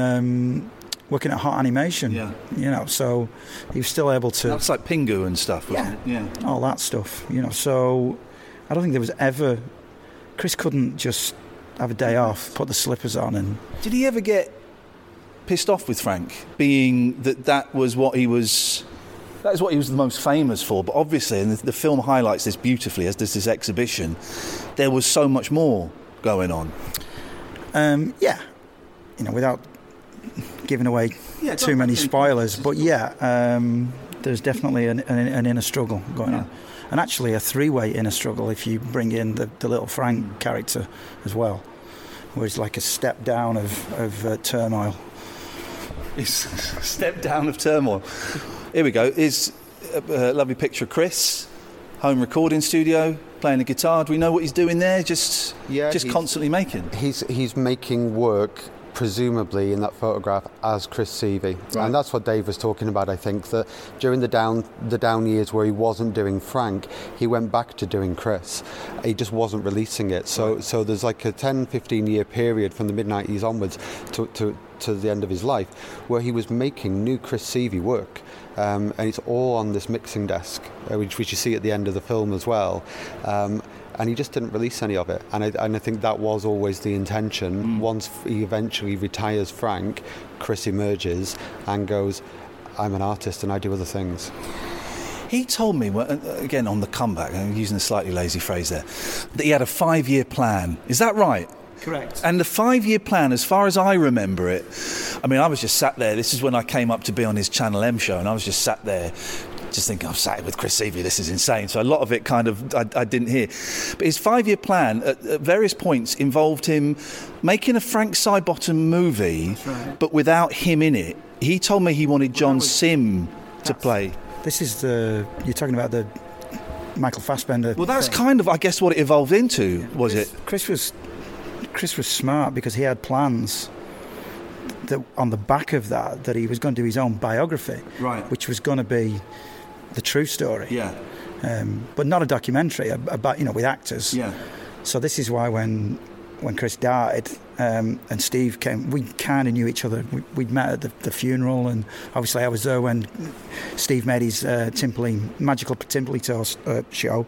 at Hot Animation. Yeah. You know, so he was still able to... That's like Pingu and stuff, wasn't it? Yeah. All that stuff, you know. So I don't think there was ever... Chris couldn't just have a day off, put the slippers on, and... Did he ever get pissed off with Frank, being that was what he was... That is what he was the most famous for, but obviously, and the film highlights this beautifully, as does this exhibition, there was so much more going on. Yeah. You know, without giving away too many spoilers, but there's definitely an inner struggle going on. And actually a three-way inner struggle if you bring in the little Frank character as well, where it's like a step down of turmoil. It's a step down of turmoil. Here we go. Here's a lovely picture of Chris, home recording studio, playing the guitar. Do we know what he's doing there? Just constantly making? He's making work, presumably in that photograph, as Chris Seavey. Right. And that's what Dave was talking about, I think, that during the down years where he wasn't doing Frank, he went back to doing Chris. He just wasn't releasing it. So there's like a 10-15 year period from the mid-90s onwards to the end of his life where he was making new Chris Seavey work. And it's all on this mixing desk, which you see at the end of the film as well. And he just didn't release any of it. And I think that was always the intention. Once he eventually retires Frank, Chris emerges and goes, I'm an artist and I do other things. He told me, again on the comeback, I'm using a slightly lazy phrase there, that he had a 5-year plan. Is that right? Correct. And the 5-year plan, as far as I remember it, I mean, I was just sat there. This is when I came up to be on his Channel M show, and I was just sat there just thinking, I've sat with Chris Seavey, this is insane. So a lot of it kind of I didn't hear. But his 5-year plan at various points involved him making a Frank Sidebottom movie, but without him in it. He told me he wanted John Sim to play. This is you're talking about the Michael Fassbender. Well, that's kind of, I guess, what it evolved into, was it? Chris was smart because he had plans that on the back of that he was going to do his own biography, right? Which was going to be the true story, but not a documentary about with actors. Yeah. So this is why when Chris died and Steve came, we kind of knew each other. We'd met at the funeral, and obviously I was there when Steve made his Magical Timperley Toast show.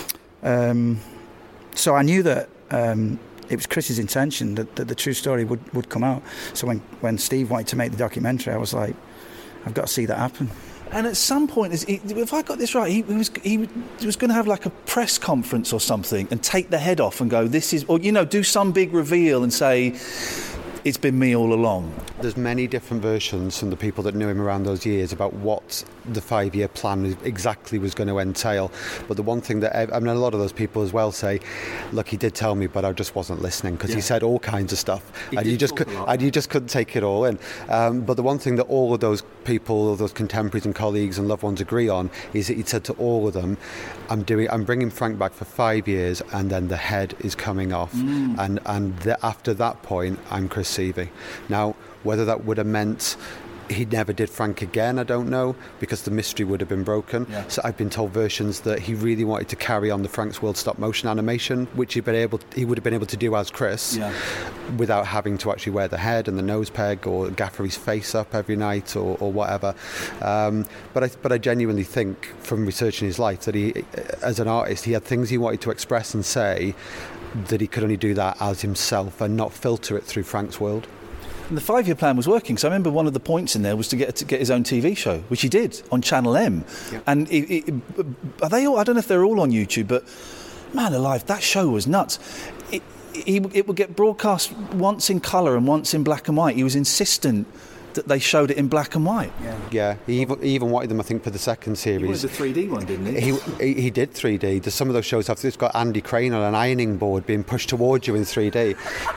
So I knew that it was Chris's intention that the true story would come out. So when Steve wanted to make the documentary, I was like, I've got to see that happen. And at some point, if I got this right, he was going to have like a press conference or something and take the head off and go, this is, or, do some big reveal and say, it's been me all along. There's many different versions from the people that knew him around those years about what the 5-year plan exactly was going to entail. But the one thing that, a lot of those people as well say, look, he did tell me, but I just wasn't listening, because he said all kinds of stuff, and you just couldn't take it all in. But the one thing that all of those people, those contemporaries and colleagues and loved ones agree on, is that he said to all of them, I'm bringing Frank back for 5 years, and then the head is coming off, and after that point, I'm Chris Seavey. Now, whether that would have meant he never did Frank again, I don't know, because the mystery would have been broken. Yeah. So I've been told versions that he really wanted to carry on the Frank's World stop motion animation, which he would have been able to do as Chris, without having to actually wear the head and the nose peg or gaffer his face up every night or whatever. But I genuinely think, from researching his life, that he, as an artist, he had things he wanted to express and say that he could only do that as himself and not filter it through Frank's World. And the 5-year plan was working. So I remember one of the points in there was to get his own TV show, which he did on Channel M. Yep. And are they all? I don't know if they're all on YouTube, but man alive, that show was nuts. It would get broadcast once in colour and once in black and white. He was insistent that they showed it in black and white. Yeah. He even wanted them, I think, for the second series. He wanted the 3D one, didn't he? He did 3D. There's some of those shows have it's got Andy Crane on an ironing board being pushed towards you in 3D.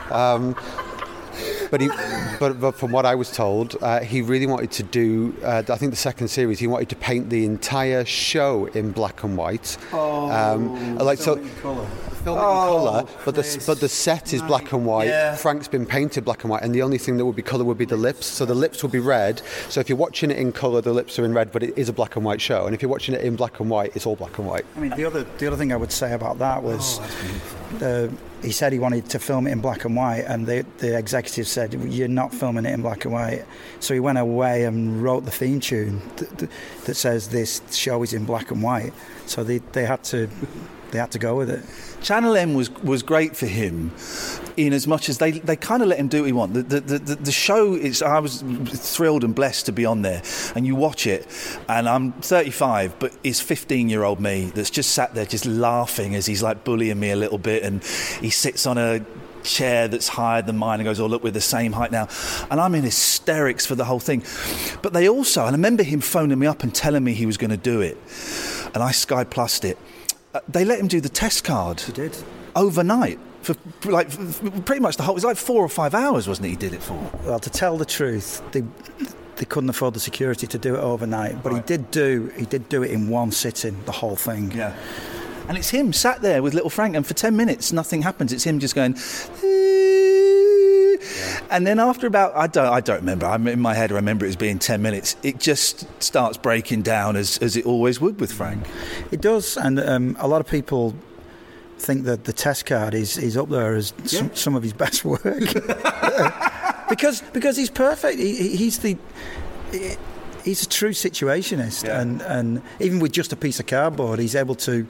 But from what I was told, he really wanted to do, I think the second series, he wanted to paint the entire show in black and white. Film it in colour, but the set is black and white. Yeah. Frank's been painted black and white, and the only thing that would be colour would be the lips. So the lips would be red. So if you're watching it in colour, the lips are in red, but it is a black and white show. And if you're watching it in black and white, it's all black and white. I mean, the other thing I would say about that was, he said he wanted to film it in black and white, and the executive said, you're not filming it in black and white. So he went away and wrote the theme tune that says this show is in black and white. So they had to go with it. Channel M was great for him, in as much as they kind of let him do what he wanted. The show is, I was thrilled and blessed to be on there, and you watch it, and I'm 35, but it's 15-year-old me that's just sat there just laughing as he's like bullying me a little bit, and he sits on a chair that's higher than mine and goes, oh look, we're the same height now, and I'm in hysterics for the whole thing. But they also, and I remember him phoning me up and telling me he was going to do it, and I Sky Plussed it. They let him do the test card. He did. Overnight. For pretty much the whole... It was like 4 or 5 hours, wasn't it, he did it for? Well, to tell the truth, they couldn't afford the security to do it overnight, but right. He did do it in one sitting, the whole thing. Yeah. And it's him sat there with little Frank, and for 10 minutes nothing happens. It's him just going... And then after about, I don't remember, I'm in my head, I remember it as being 10 minutes, it just starts breaking down as it always would with Frank. It does, and a lot of people think that the test card is up there as some of his best work. because he's perfect. He's a true situationist, and even with just a piece of cardboard, he's able to,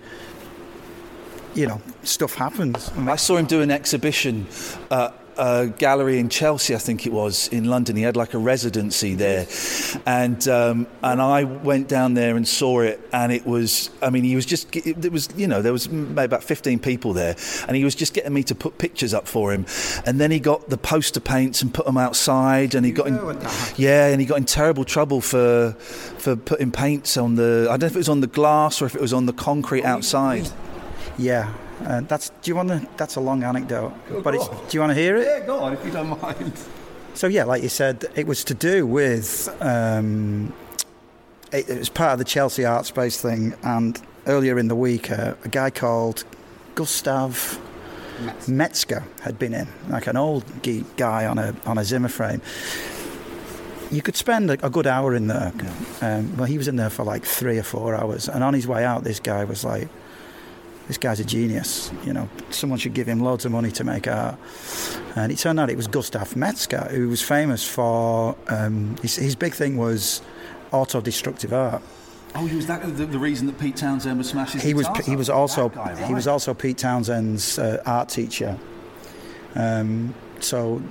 stuff happens. I saw him do an exhibition a gallery in Chelsea, I think it was, in London. He had like a residency there, and I went down there and saw it, and it was, I mean, he was just, there was maybe about 15 people there, and he was just getting me to put pictures up for him, and then he got the poster paints and put them outside, and he got in terrible trouble for putting paints on the, I don't know if it was on the glass or if it was on the concrete outside. Yeah. That's a long anecdote, but do you want to hear it? Yeah, go on if you don't mind. So yeah, like you said, it was to do with it was part of the Chelsea Art Space thing, and earlier in the week, a guy called Gustav Metzger had been in, like an old guy on a Zimmer frame. You could spend a good hour in there. Well, he was in there for like 3 or 4 hours, and on his way out, this guy was like, this guy's a genius, someone should give him loads of money to make art. And it turned out it was Gustav Metzger, who was famous for, his big thing was auto-destructive art. Oh, was that the reason that Pete Townsend was smashing his guitars? He was also Pete Townsend's art teacher. So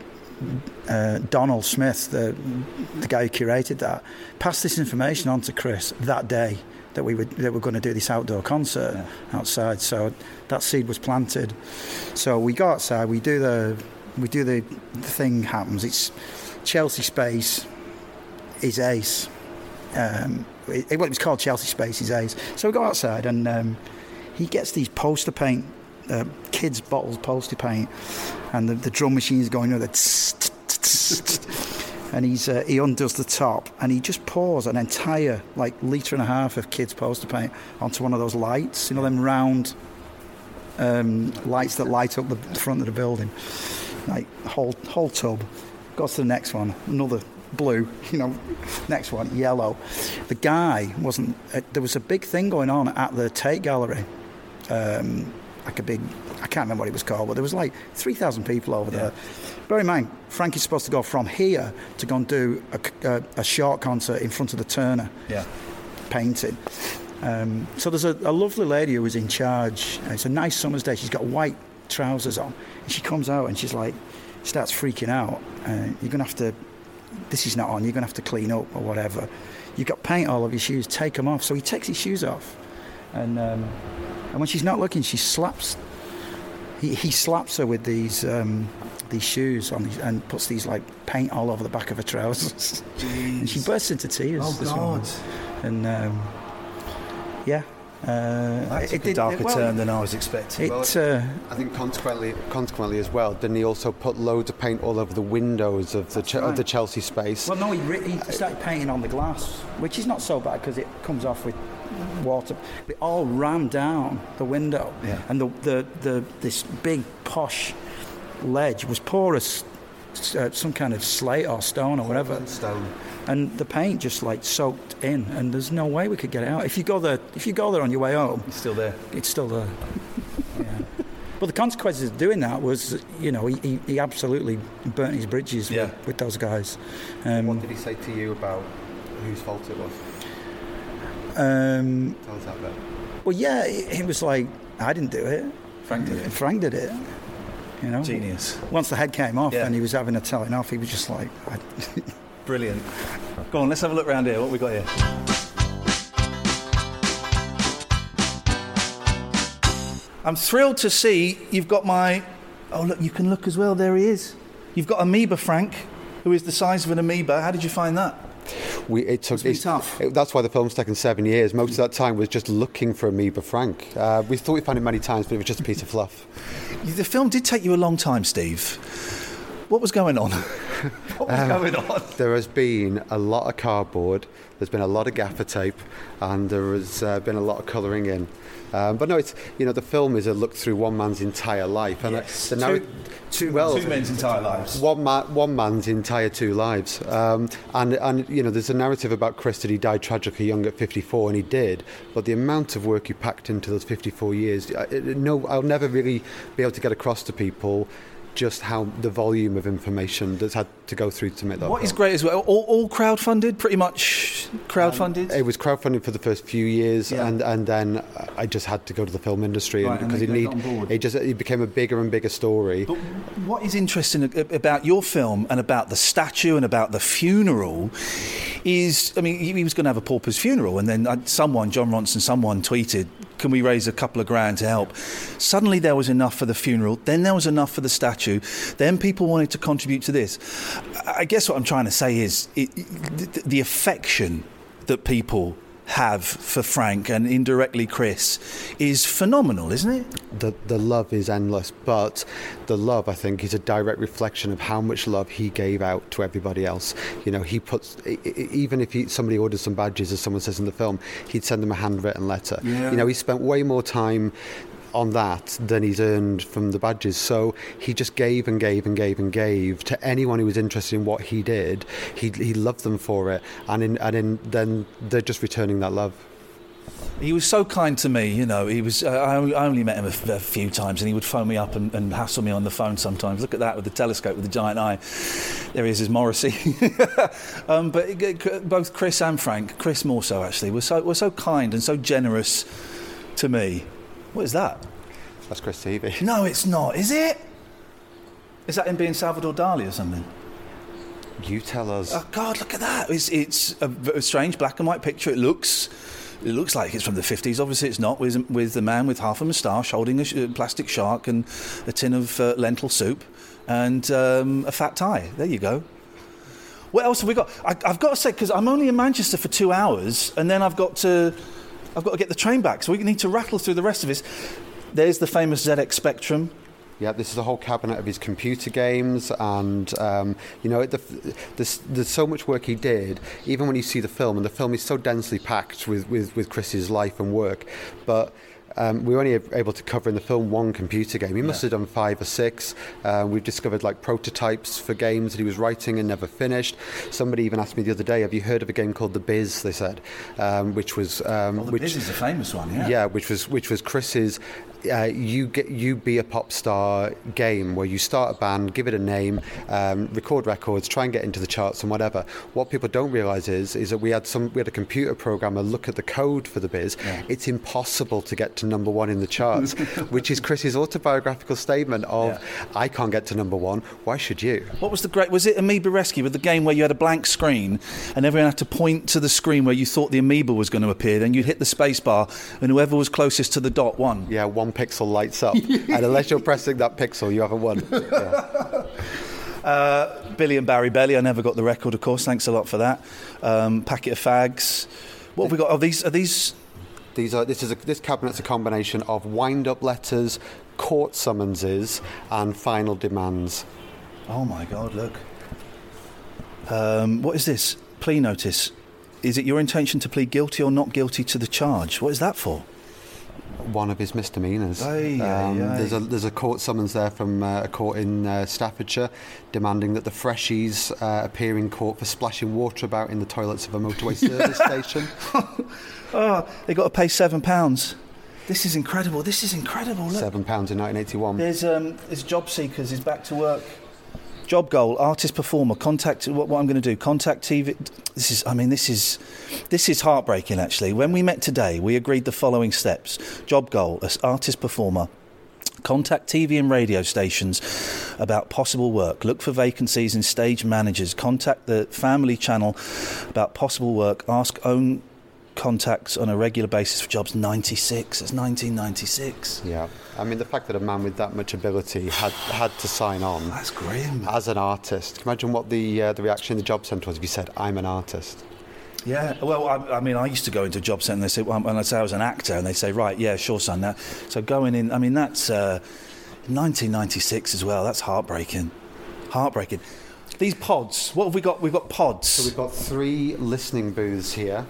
Donald Smith, the guy who curated that, passed this information on to Chris that day that we were going to do this outdoor concert outside. So that seed was planted. So we go outside, we do the thing happens. It's Chelsea Space is Ace. It was called Chelsea Space is Ace. So we go outside and he gets these poster paint, kids' bottles poster paint, and the drum machine's going with it. And he undoes the top and he just pours an entire litre and a half of kids' poster paint onto one of those lights, them round lights that light up the front of the building, whole tub. Goes to the next one, another blue, next one yellow. The guy wasn't. There was a big thing going on at the Tate Gallery. I can't remember what it was called, but there was 3,000 people over there. Bear in mind, Frankie's supposed to go from here to go and do a short concert in front of the Turner, painting. So there's a lovely lady who was in charge. It's a nice summer's day. She's got white trousers on. And she comes out and she's starts freaking out. You're going to have to, this is not on, you're going to have to clean up or whatever. You've got paint all over your shoes, take them off. So he takes his shoes off. And when she's not looking, she slaps. He slaps her with these shoes on and puts these paint all over the back of her trousers. And she bursts into tears. Oh God! And that took a darker turn than I was expecting. I think consequently as well, didn't he also put loads of paint all over the windows of the Chelsea Space? Well, no, he started painting on the glass, which is not so bad because it comes off with water. It all ran down the window, and this big posh ledge was porous, some kind of slate or stone or whatever. Stone. And the paint just soaked in, and there's no way we could get it out. If you go there on your way home, it's still there. It's still there. But the consequences of doing that was, he absolutely burnt his bridges with those guys. What did he say to you about whose fault it was? Tell us that bit. Well, he was like, I didn't do it. Frank did it. Genius. Once the head came off and he was having a telling off, he was just like... Brilliant. Go on, let's have a look around here. What we got here? I'm thrilled to see you've got my... Oh, look, you can look as well. There he is. You've got Amoeba Frank, who is the size of an amoeba. How did you find that? It's tough. That's why the film's taken 7 years. Most of that time was just looking for Amoeba Frank. We thought we'd find him many times, but it was just a piece of fluff. The film did take you a long time, Steve. What was going on? What was going on? There has been a lot of cardboard, there's been a lot of gaffer tape, and there has been a lot of colouring in. But no, it's the film is a look through one man's entire life, and two men's entire lives. One man's entire two lives, and there's a narrative about Chris that he died tragically young at 54, and he did. But the amount of work he packed into those 54 years, I'll never really be able to get across to people just how the volume of information that's had to go through to make that. What is great as well, all crowdfunded, pretty much crowdfunded? It was crowdfunded for the first few years, and then I just had to go to the film industry because it became a bigger and bigger story. But what is interesting about your film and about the statue and about the funeral is, he was going to have a pauper's funeral, and then John Ronson, tweeted, can we raise a couple of grand to help? Suddenly there was enough for the funeral, then there was enough for the statue, then people wanted to contribute to this. I guess what I'm trying to say is the affection that people have for Frank and indirectly Chris is phenomenal, isn't it? The love is endless, but the love, I think, is a direct reflection of how much love he gave out to everybody else. He puts, even if somebody orders some badges, as someone says in the film, he'd send them a handwritten letter. He spent way more time on that than he's earned from the badges. So he just gave and gave and gave and gave to anyone who was interested in what he did. He loved them for it, and then they're just returning that love. He was so kind to me, he was. I only met him a few times, and he would phone me up and hassle me on the phone sometimes. Look at that with the telescope with the giant eye. There he is, Morrissey. But both Chris and Frank, Chris more so actually, were so kind and so generous to me. What is that? That's Chris TV. No, it's not. Is it? Is that him being Salvador Dali or something? You tell us. Oh, God, look at that. It's a strange black and white picture. It looks like it's from the 50s. Obviously, it's not, with the man with half a moustache holding a plastic shark and a tin of lentil soup and a fat tie. There you go. What else have we got? I've got to say, because I'm only in Manchester for 2 hours, and then I've got to get the train back, so we need to rattle through the rest of this. There's the famous ZX Spectrum. Yeah, this is a whole cabinet of his computer games, and there's so much work he did. Even when you see the film, and the film is so densely packed with Chris's life and work, but we were only able to cover in the film one computer game. He must have done 5 or 6. We've discovered prototypes for games that he was writing and never finished. Somebody even asked me the other day, have you heard of a game called The Biz, they said, which was... The Biz is a famous one, yeah. Yeah, which was Chris's... you be a pop star game where you start a band, give it a name, record records, try and get into the charts and whatever. What people don't realise is that we had a computer programmer look at the code for The Biz. Yeah. It's impossible to get to number 1 in the charts, which is Chris's autobiographical statement of, I can't get to number 1, why should you? What was was it Amoeba Rescue, with the game where you had a blank screen and everyone had to point to the screen where you thought the amoeba was going to appear, then you'd hit the space bar and whoever was closest to the dot won? Yeah, 1 pixel lights up, and unless you're pressing that pixel, you haven't won. Yeah. Billy and Barry Belly, I never got the record, of course, thanks a lot for that. Packet of Fags. What have we got? Are these This cabinet's a combination of wind-up letters, court summonses, and final demands. Oh my God! Look. What is this? Plea notice. Is it your intention to plead guilty or not guilty to the charge? What is that for? One of his misdemeanours. There's a court summons there from a court in Staffordshire demanding that the freshies appear in court for splashing water about in the toilets of a motorway service station. Oh, they got to pay £7. This is incredible. Look. £7 in 1981. There's job seekers. Is back to work. Job goal: artist performer. Contact. What I'm going to do? Contact TV. This is heartbreaking. Actually, when we met today, we agreed the following steps: job goal as artist performer. Contact TV and radio stations about possible work. Look for vacancies in stage managers. Contact the family channel about possible work. Ask own contacts on a regular basis for jobs. 96. It's 1996. Yeah, I mean the fact that a man with that much ability had to sign on. That's grim. As an artist, can you imagine what the reaction in the job centre was if he said, "I'm an artist"? Yeah, well, I mean, I used to go into a job centre and they say, and I'd say I was an actor, and they say, right, yeah, sure, son. Now, so going in, I mean, that's 1996 as well. That's heartbreaking. Heartbreaking. These pods. What have we got? We've got pods. So we've got 3 listening booths here.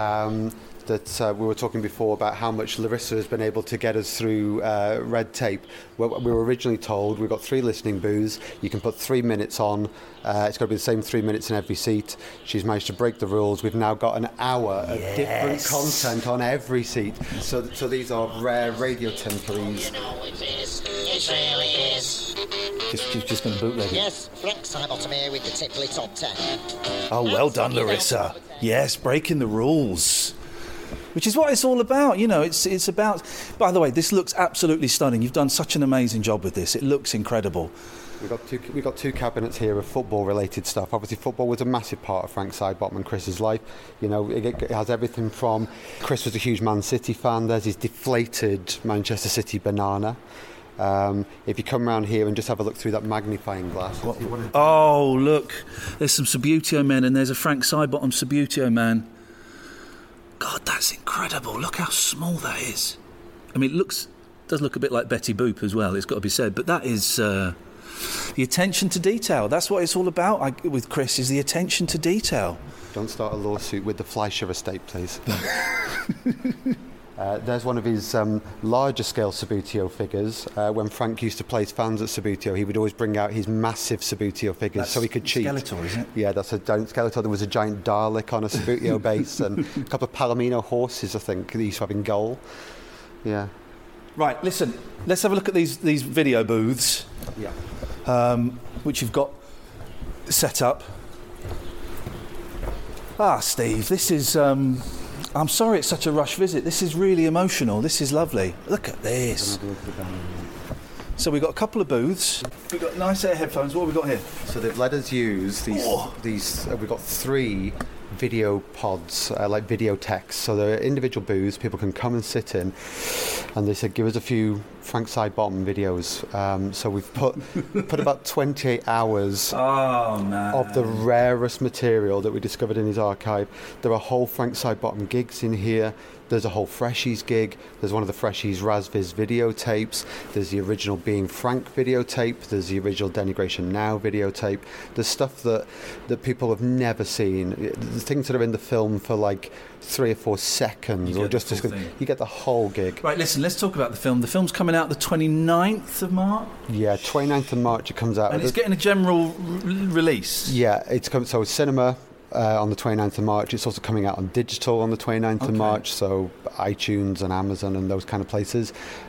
That we were talking before about how much Larissa has been able to get us through red tape. We were originally told we've got 3 listening booths. You can put 3 minutes on. It's got to be the same 3 minutes in every seat. She's managed to break the rules. We've now got an hour of different content on every seat. So these are rare radio temporaries. It really is. Just going to bootleg it. Yes, Frank Sidebottom here with the Tipley Top 10. Oh, well done, Larissa. Yes, breaking the rules. Which is what it's all about, you know. It's about... By the way, this looks absolutely stunning. You've done such an amazing job with this. It looks incredible. We've got 2 cabinets here of football-related stuff. Obviously, football was a massive part of Frank Sidebottom and Chris's life. You know, it has everything from... Chris was a huge Man City fan. There's his deflated Manchester City banana. If you come around here and just have a look through that magnifying glass. Oh, look. There's some Subbuteo men and there's a Frank Sidebottom Subbuteo man. God, that's incredible. Look how small that is. I mean, it does look a bit like Betty Boop as well, it's got to be said. But that is the attention to detail. That's what it's all about with Chris, is the attention to detail. Don't start a lawsuit with the Fleischer estate, please. There's one of his larger scale Subbuteo figures. When Frank used to play his fans at Subbuteo, he would always bring out his massive Subbuteo figures so he could cheat. Skeletor, isn't it? Yeah, that's a giant Skeletor. There was a giant Dalek on a Subbuteo base and a couple of Palomino horses, I think, that he used to have in goal. Yeah. Right, listen, let's have a look at these video booths. Yeah. Which you've got set up. Steve, this is... I'm sorry it's such a rush visit. This is really emotional. This is lovely. Look at this. So we've got a couple of booths. We've got nice set of headphones. What have we got here? So they've let us use these. We've got 3 video pods, like video techs. So they're individual booths. People can come and sit in. And they said, give us a few Frank Sidebottom videos. So we've put about 28 hours of the rarest material that we discovered in his archive. There are whole Frank Sidebottom gigs in here. There's a whole Freshies gig. There's one of the Freshies Razviz videotapes. There's the original Being Frank videotape. There's the original Denigration Now videotape. There's stuff that people have never seen. The things that are in the film for like 3 or 4 seconds, or just you get the whole gig. Right, listen, let's talk about the film. The film's coming out the 29th of March? Yeah, 29th of March it comes out. And it's getting a general release? Yeah, so it's cinema on the 29th of March. It's also coming out on digital on the 29th of March, so iTunes and Amazon and those kind of places.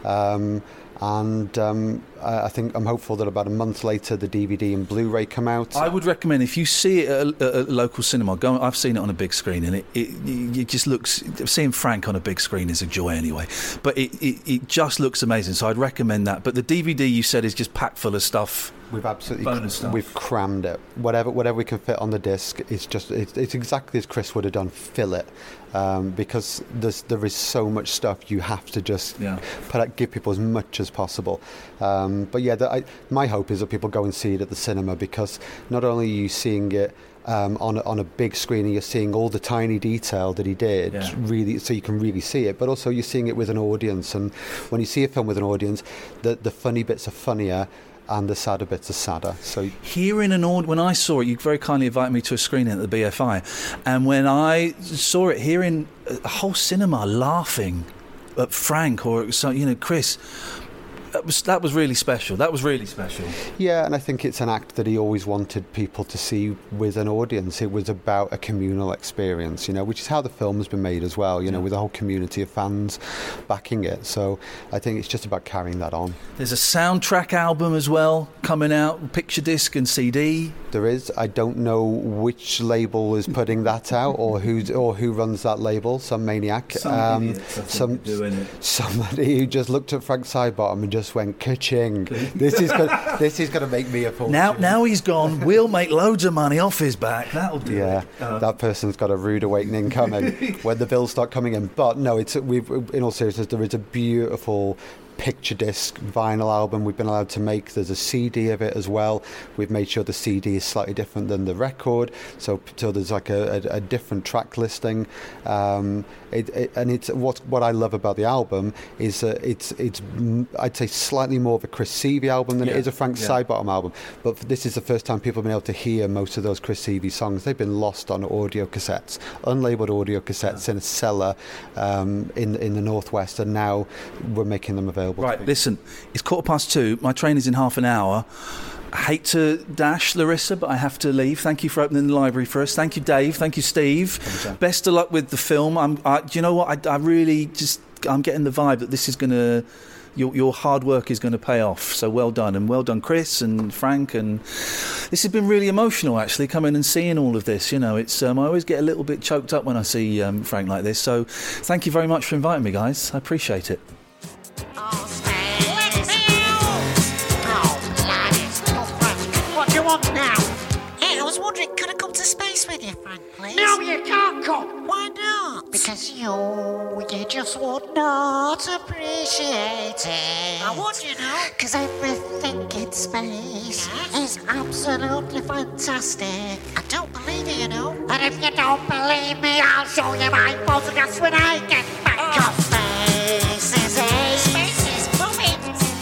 I think I'm hopeful that about a month later the DVD and Blu-ray come out. I would recommend, if you see it at a local cinema, go. I've seen it on a big screen, and it just looks. Seeing Frank on a big screen is a joy anyway. But it just looks amazing. So I'd recommend that. But the DVD you said is just packed full of stuff. We've absolutely we've crammed it. Whatever we can fit on the disc, it's exactly as Chris would have done. Fill it, because there is so much stuff. You have to just give people as much as possible. But yeah, my hope is that people go and see it at the cinema, because not only are you seeing it on a big screen and you're seeing all the tiny detail that he did, really, so you can really see it, but also you're seeing it with an audience. And when you see a film with an audience, the funny bits are funnier and the sadder bits are sadder. So hearing when I saw it, you very kindly invited me to a screening at the BFI, and when I saw it, hearing a whole cinema laughing at Frank or Chris, that was really special. That was really special. Yeah, and I think it's an act that he always wanted people to see with an audience. It was about a communal experience, which is how the film has been made as well, with a whole community of fans backing it. So I think it's just about carrying that on. There's a soundtrack album as well coming out, picture disc and CD. There is. I don't know which label is putting that out or who runs that label. Some maniac. Somebody who just looked at Frank Sidebottom and just went ka-ching. This is going to make me a fortune. Now he's gone. We'll make loads of money off his back. That'll do. Yeah, that person's got a rude awakening coming when the bills start coming in. But no, in all seriousness, there is a beautiful picture disc vinyl album we've been allowed to make. There's a CD of it as well. We've made sure the CD is slightly different than the record, so there's like a different track listing. And it's what I love about the album is that it's I'd say slightly more of a Chris Seavey album than it is a Frank Sidebottom album. But this is the first time people have been able to hear most of those Chris Seavey songs. They've been lost on audio cassettes, unlabelled audio cassettes in a cellar in the Northwest, and now we're making them available. Right, listen, it's 2:15. My train is in half an hour. I hate to dash, Larissa, but I have to leave. Thank you for opening the library for us. Thank you, Dave. Thank you, Steve. Best of luck with the film. Do you know what? I'm getting the vibe that this is going to... Your hard work is going to pay off. So well done. And well done, Chris and Frank. And this has been really emotional, actually, coming and seeing all of this. It's I always get a little bit choked up when I see Frank like this. So thank you very much for inviting me, guys. I appreciate it. What do you want now? Hey, I was wondering, could I come to space with you, Frank, please? No, you can't come. Why not? Because you just would not appreciate it. I would, Because everything in space is absolutely fantastic. I don't believe it, And if you don't believe me, I'll show you my photographs when I get back. Space is a... Space is booming.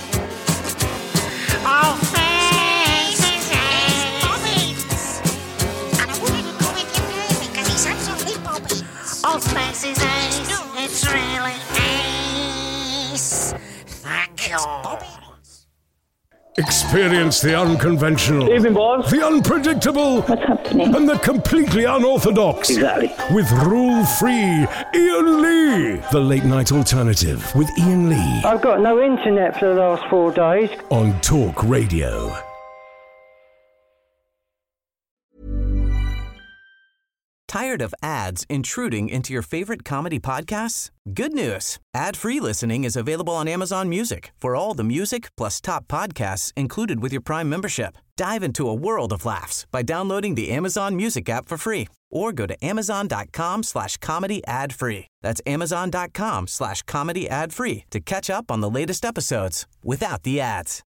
Oh, space is a... bombing. And I wouldn't go with you, because he's absolutely bombing. Oh, space is ace. It's really ace. Thank you. Experience the unconventional, Evening, boss. the unpredictable, What's happening? and the completely unorthodox. Exactly. With rule-free Ian Lee. The Late Night Alternative with Ian Lee. I've got no internet for the last 4 days. On Talk Radio. Tired of ads intruding into your favorite comedy podcasts? Good news. Ad-free listening is available on Amazon Music for all the music plus top podcasts included with your Prime membership. Dive into a world of laughs by downloading the Amazon Music app for free or go to amazon.com/comedy ad-free. That's amazon.com/comedy ad-free to catch up on the latest episodes without the ads.